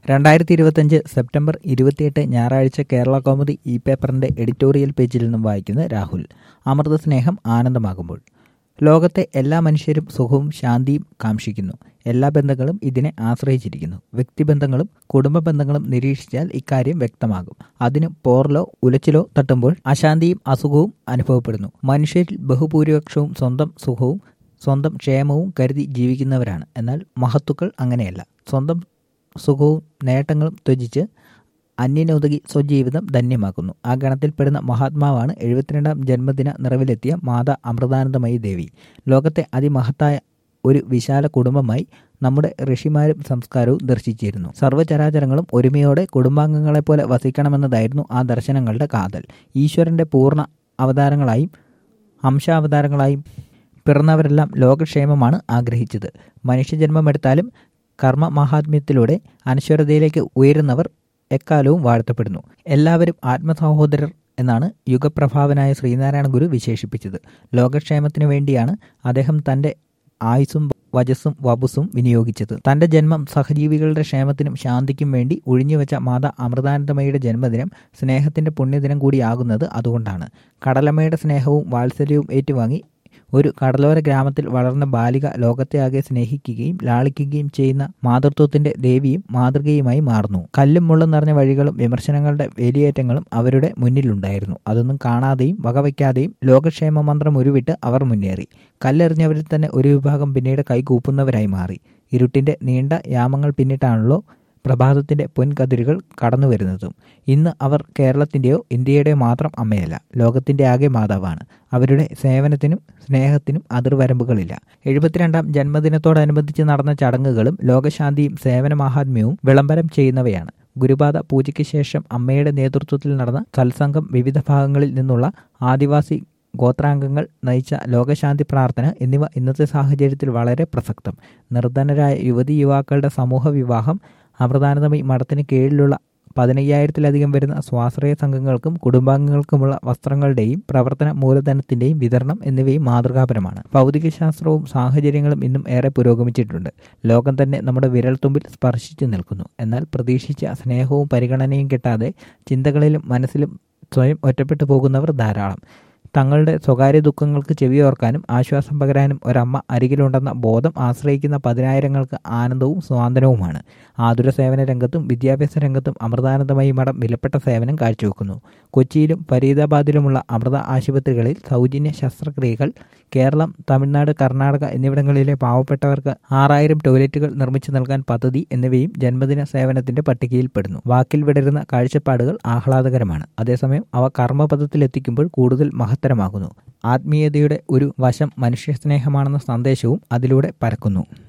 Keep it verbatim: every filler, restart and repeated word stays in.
രണ്ടായിരത്തി ഇരുപത്തഞ്ച് സെപ്റ്റംബർ ഇരുപത്തിയെട്ട് ഞായറാഴ്ച കേരള കൗമുദി ഇ പേപ്പറിന്റെ എഡിറ്റോറിയൽ പേജിൽ നിന്നും വായിക്കുന്നത് രാഹുൽ. അമൃത സ്നേഹം ആനന്ദമാകുമ്പോൾ. ലോകത്തെ എല്ലാ മനുഷ്യരും സുഖവും ശാന്തിയും കാംക്ഷിക്കുന്നു. എല്ലാ ബന്ധങ്ങളും ഇതിനെ ആശ്രയിച്ചിരിക്കുന്നു. വ്യക്തിബന്ധങ്ങളും കുടുംബ ബന്ധങ്ങളും നിരീക്ഷിച്ചാൽ ഇക്കാര്യം വ്യക്തമാകും. അതിന് പോർലോ ഉലച്ചിലോ തട്ടുമ്പോൾ അശാന്തിയും അസുഖവും അനുഭവപ്പെടുന്നു. മനുഷ്യരിൽ ബഹുഭൂരിപക്ഷവും സ്വന്തം സുഖവും സ്വന്തം ക്ഷേമവും കരുതി ജീവിക്കുന്നവരാണ്. എന്നാൽ മഹത്തുക്കൾ അങ്ങനെയല്ല. സ്വന്തം സുഖവും നേട്ടങ്ങളും ത്യജിച്ച് അന്യനുതകി സ്വജീവിതം ധന്യമാക്കുന്നു. ആ ഗണത്തിൽപ്പെടുന്ന മഹാത്മാവാണ് എഴുപത്തിരണ്ടാം ജന്മദിന നിറവിലെത്തിയ മാതാ അമൃതാനന്ദമയി ദേവി. ലോകത്തെ അതിമഹത്തായ ഒരു വിശാല കുടുംബമായി നമ്മുടെ ഋഷിമാരും സംസ്കാരവും ദർശിച്ചിരുന്നു. സർവ്വചരാചരങ്ങളും ഒരുമയോടെ കുടുംബാംഗങ്ങളെപ്പോലെ വസിക്കണമെന്നതായിരുന്നു ആ ദർശനങ്ങളുടെ കാതൽ. ഈശ്വരൻ്റെ പൂർണ്ണ അവതാരങ്ങളായും അംശാവതാരങ്ങളായും പിറന്നവരെല്ലാം ലോകക്ഷേമമാണ് ആഗ്രഹിച്ചത്. മനുഷ്യജന്മമെടുത്താലും കർമ്മ മഹാത്മ്യത്തിലൂടെ അനശ്വരതയിലേക്ക് ഉയരുന്നവർ എക്കാലവും വാഴ്ത്തപ്പെടുന്നു. എല്ലാവരും ആത്മസഹോദരർ എന്നാണ് യുഗപ്രഭാവനായ ശ്രീനാരായണ ഗുരു വിശേഷിപ്പിച്ചത്. ലോകക്ഷേമത്തിനു വേണ്ടിയാണ് അദ്ദേഹം തൻ്റെ ആയുസ്സും വജസ്സും വപുസ്സും വിനിയോഗിച്ചത്. തൻ്റെ ജന്മം സഹജീവികളുടെ ക്ഷേമത്തിനും ശാന്തിക്കും വേണ്ടി ഒഴിഞ്ഞുവെച്ച മാതാ അമൃതാനന്ദമയിയുടെ ജന്മദിനം സ്നേഹത്തിൻ്റെ പുണ്യദിനം കൂടിയാകുന്നത് അതുകൊണ്ടാണ്. കടലമ്മയുടെ സ്നേഹവും വാത്സല്യവും ഏറ്റുവാങ്ങി ഒരു കടലോര ഗ്രാമത്തിൽ വളർന്ന ബാലിക ലോകത്തെ ആകെ സ്നേഹിക്കുകയും ലാളിക്കുകയും ചെയ്യുന്ന മാതൃത്വത്തിന്റെ ദേവിയും മാതൃകയുമായി മാറുന്നു. കല്ലും മുള്ളും നിറഞ്ഞ വഴികളും വിമർശനങ്ങളുടെ വേലിയേറ്റങ്ങളും അവരുടെ മുന്നിലുണ്ടായിരുന്നു. അതൊന്നും കാണാതെയും വകവയ്ക്കാതെയും ലോകക്ഷേമ മന്ത്രം ഉരുവിട്ട് അവർ മുന്നേറി. കല്ലെറിഞ്ഞവരിൽ തന്നെ ഒരു വിഭാഗം പിന്നീട് കൈകൂപ്പുന്നവരായി മാറി. ഇരുട്ടിന്റെ നീണ്ട യാമങ്ങൾ പിന്നിട്ടാണല്ലോ പ്രഭാതത്തിന്റെ പൊൻകതിരുകൾ കടന്നു വരുന്നതും. ഇന്ന് അവർ കേരളത്തിൻ്റെയോ ഇന്ത്യയുടെയോ മാത്രം അമ്മയല്ല, ലോകത്തിന്റെ ആകെ മാതാവാണ്. അവരുടെ സേവനത്തിനും സ്നേഹത്തിനും അതിർവരമ്പുകളില്ല. എഴുപത്തിരണ്ടാം ജന്മദിനത്തോടനുബന്ധിച്ച് നടന്ന ചടങ്ങുകളും ലോകശാന്തിയും സേവന മഹാത്മ്യവും വിളംബരം ചെയ്യുന്നവയാണ്. ഗുരുപാദ പൂജയ്ക്ക് ശേഷം അമ്മയുടെ നേതൃത്വത്തിൽ നടന്ന സത്സംഗം വിവിധ ഭാഗങ്ങളിൽ നിന്നുള്ള ആദിവാസി ഗോത്രാംഗങ്ങൾ നയിച്ച ലോകശാന്തി പ്രാർത്ഥന എന്നിവ ഇന്നത്തെ സാഹചര്യത്തിൽ വളരെ പ്രസക്തം. നിർധനരായ യുവതി യുവാക്കളുടെ സമൂഹ വിവാഹം, അമൃതാനന്ദമയി മഠത്തിന് കീഴിലുള്ള പതിനയ്യായിരത്തിലധികം വരുന്ന സ്വാശ്രയ സംഘങ്ങൾക്കും കുടുംബാംഗങ്ങൾക്കുമുള്ള വസ്ത്രങ്ങളുടെയും പ്രവർത്തന മൂലധനത്തിൻ്റെയും വിതരണം എന്നിവയും മാതൃകാപരമാണ്. ഭൗതികശാസ്ത്രവും സാഹചര്യങ്ങളും ഇന്നും ഏറെ പുരോഗമിച്ചിട്ടുണ്ട്. ലോകം തന്നെ നമ്മുടെ വിരൽത്തുമ്പിൽ സ്പർശിച്ചു നിൽക്കുന്നു. എന്നാൽ പ്രതീക്ഷിച്ച സ്നേഹവും പരിഗണനയും കിട്ടാതെ ചിന്തകളിലും മനസ്സിലും സ്വയം ഒറ്റപ്പെട്ടു പോകുന്നവർ ധാരാളം. തങ്ങളുടെ സ്വകാര്യ ദുഃഖങ്ങൾക്ക് ചെവിയോർക്കാനും ആശ്വാസം പകരാനും ഒരമ്മ അരികിലുണ്ടെന്ന ബോധം ആശ്രയിക്കുന്ന പതിനായിരങ്ങൾക്ക് ആനന്ദവും സ്വാന്തനവുമാണ്. ആതുര സേവന രംഗത്തും വിദ്യാഭ്യാസ രംഗത്തും അമൃതാനന്ദമയി മഠം വിലപ്പെട്ട സേവനം കാഴ്ചവെക്കുന്നു. കൊച്ചിയിലും ഫരീദാബാദിലുമുള്ള അമൃത ആശുപത്രികളിൽ സൗജന്യ ശസ്ത്രക്രിയകൾ, കേരളം, തമിഴ്നാട്, കർണാടക എന്നിവിടങ്ങളിലെ പാവപ്പെട്ടവർക്ക് ആറായിരം ടോയ്ലറ്റുകൾ നിർമ്മിച്ചു നൽകാൻ പദ്ധതി എന്നിവയും ജന്മദിന സേവനത്തിന്റെ പട്ടികയിൽപ്പെടുന്നു. വാക്കിൽ വിടരുന്ന കാഴ്ചപ്പാടുകൾ ആഹ്ലാദകരമാണ്. അതേസമയം അവ കർമ്മപദത്തിലെത്തിക്കുമ്പോൾ കൂടുതൽ മഹത്തരമാകുന്നു. ആത്മീയതയുടെ ഒരു വശം മനുഷ്യസ്നേഹമാണെന്ന സന്ദേശവും അതിലൂടെ പരക്കുന്നു.